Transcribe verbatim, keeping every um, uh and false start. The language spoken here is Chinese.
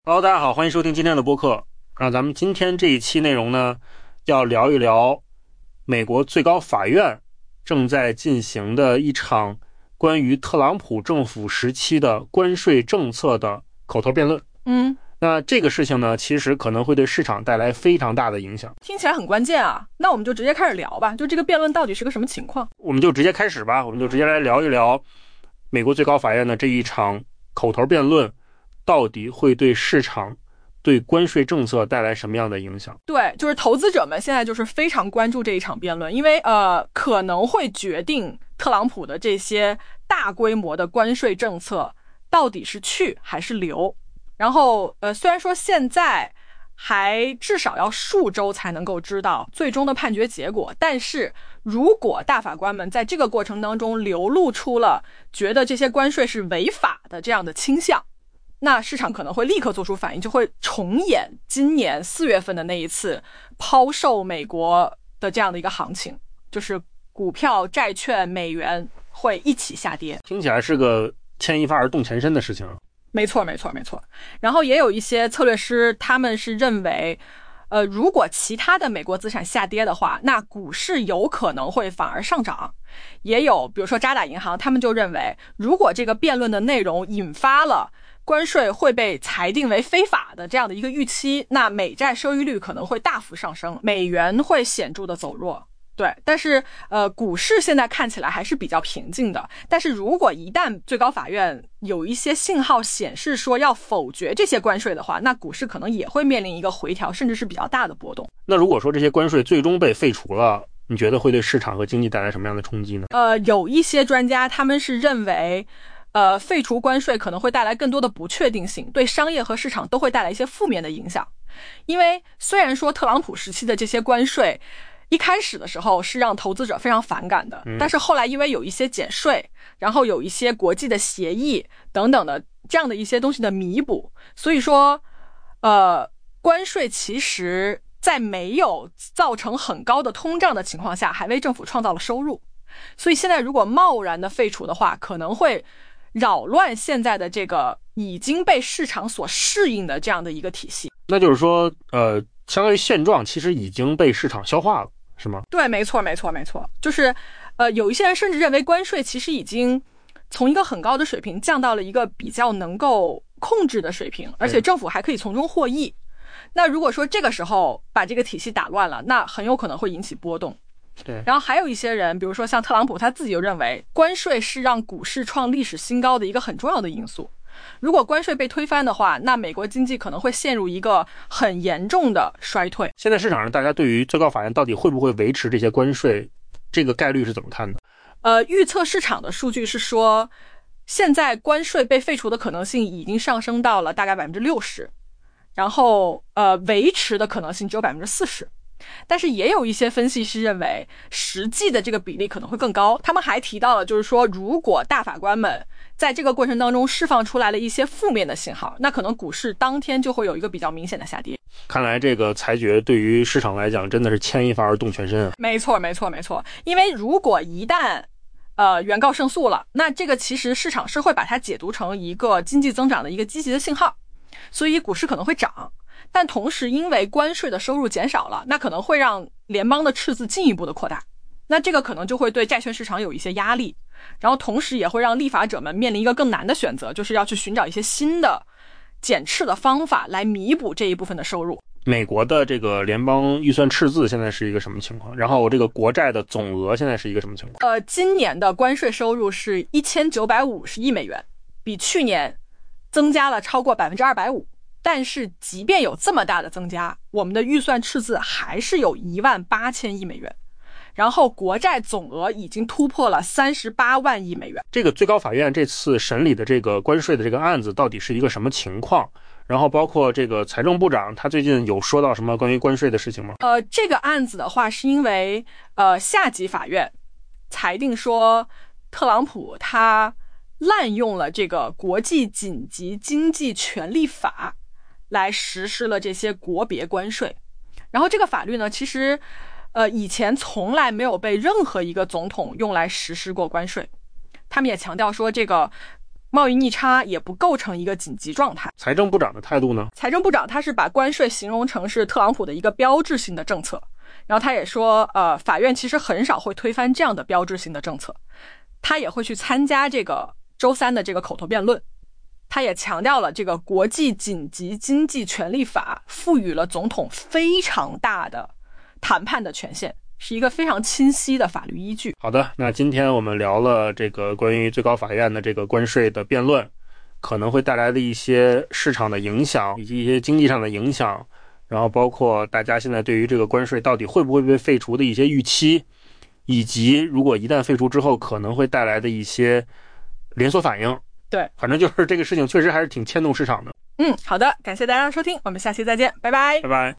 Hello， 大家好，欢迎收听今天的播客。啊，咱们今天这一期内容呢，要聊一聊美国最高法院正在进行的一场关于特朗普政府时期的关税政策的口头辩论。 嗯， 那这个事情呢，其实可能会对市场带来非常大的影响。 听起来很关键啊。那我们就直接开始聊吧，就这个辩论到底是个什么情况？ 我们就直接开始吧，我们就直接来聊一聊美国最高法院的这一场口头辩论到底会对市场对关税政策带来什么样的影响？ 对，就是投资者们现在就是非常关注这一场辩论，因为呃可能会决定特朗普的这些大规模的关税政策到底是去还是留。然后呃虽然说现在还至少要数周才能够知道最终的判决结果，但是如果大法官们在这个过程当中流露出了觉得这些关税是违法的这样的倾向，那市场可能会立刻做出反应，就会重演今年四月份的那一次抛售美国的这样的一个行情，就是股票、债券、美元会一起下跌。 听起来是个牵一发而动全身的事情。 没错没错没错。然后也有一些策略师他们是认为呃，如果其他的美国资产下跌的话，那股市有可能会反而上涨。也有比如说渣打银行，他们就认为如果这个辩论的内容引发了关税会被裁定为非法的这样的一个预期，那美债收益率可能会大幅上升，美元会显著的走弱。对，但是呃，股市现在看起来还是比较平静的。但是如果一旦最高法院有一些信号显示说要否决这些关税的话，那股市可能也会面临一个回调，甚至是比较大的波动。 那如果说这些关税最终被废除了，你觉得会对市场和经济带来什么样的冲击呢？ 呃，有一些专家他们是认为呃，废除关税可能会带来更多的不确定性，对商业和市场都会带来一些负面的影响。因为虽然说特朗普时期的这些关税一开始的时候是让投资者非常反感的，但是后来因为有一些减税，然后有一些国际的协议等等的这样的一些东西的弥补，所以说呃，关税其实在没有造成很高的通胀的情况下还为政府创造了收入。所以现在如果贸然的废除的话，可能会扰乱现在的这个已经被市场所适应的这样的一个体系。 那就是说呃，相当于现状其实已经被市场消化了，是吗？ 对，没错没错没错。就是呃，有一些人甚至认为关税其实已经从一个很高的水平降到了一个比较能够控制的水平，而且政府还可以从中获益。那如果说这个时候把这个体系打乱了，那很有可能会引起波动。 对， 然后还有一些人比如说像特朗普他自己就认为关税是让股市创历史新高的一个很重要的因素。如果关税被推翻的话，那美国经济可能会陷入一个很严重的衰退。 现在市场上大家对于最高法院到底会不会维持这些关税这个概率是怎么看的？ 呃，预测市场的数据是说现在关税被废除的可能性已经上升到了大概 百分之六十， 然后呃，维持的可能性只有 百分之四十。但是也有一些分析师认为实际的这个比例可能会更高。他们还提到了就是说如果大法官们在这个过程当中释放出来了一些负面的信号，那可能股市当天就会有一个比较明显的下跌。 看来这个裁决对于市场来讲真的是牵一发而动全身啊。 没错没错没错。因为如果一旦呃原告胜诉了，那这个其实市场是会把它解读成一个经济增长的一个积极的信号，所以股市可能会涨。但同时因为关税的收入减少了，那可能会让联邦的赤字进一步的扩大，那这个可能就会对债券市场有一些压力，然后同时也会让立法者们面临一个更难的选择，就是要去寻找一些新的减赤的方法来弥补这一部分的收入。 美国的这个联邦预算赤字现在是一个什么情况？然后这个国债的总额现在是一个什么情况？ 呃，今年的关税收入是一千九百五十亿美元，比去年增加了超过 百分之二百五十。但是即便有这么大的增加，我们的预算赤字还是有一万八千亿美元，然后国债总额已经突破了三十八万亿美元。 这个最高法院这次审理的这个关税的这个案子到底是一个什么情况？然后包括这个财政部长他最近有说到什么关于关税的事情吗？ 呃，这个案子的话是因为呃下级法院裁定说特朗普他滥用了这个国际紧急经济权利法来实施了这些国别关税。然后这个法律呢，其实呃以前从来没有被任何一个总统用来实施过关税。他们也强调说这个贸易逆差也不构成一个紧急状态。 财政部长的态度呢？ 财政部长他是把关税形容成是特朗普的一个标志性的政策，然后他也说，呃，法院其实很少会推翻这样的标志性的政策，他也会去参加这个周三的这个口头辩论。他也强调了这个国际紧急经济权利法赋予了总统非常大的谈判的权限，是一个非常清晰的法律依据。 好的，那今天我们聊了这个关于最高法院的这个关税的辩论可能会带来的一些市场的影响以及一些经济上的影响，然后包括大家现在对于这个关税到底会不会被废除的一些预期，以及如果一旦废除之后可能会带来的一些连锁反应。 对， 反正就是这个事情确实还是挺牵动市场的。 嗯，好的，感谢大家的收听，我们下期再见，拜拜， 拜拜。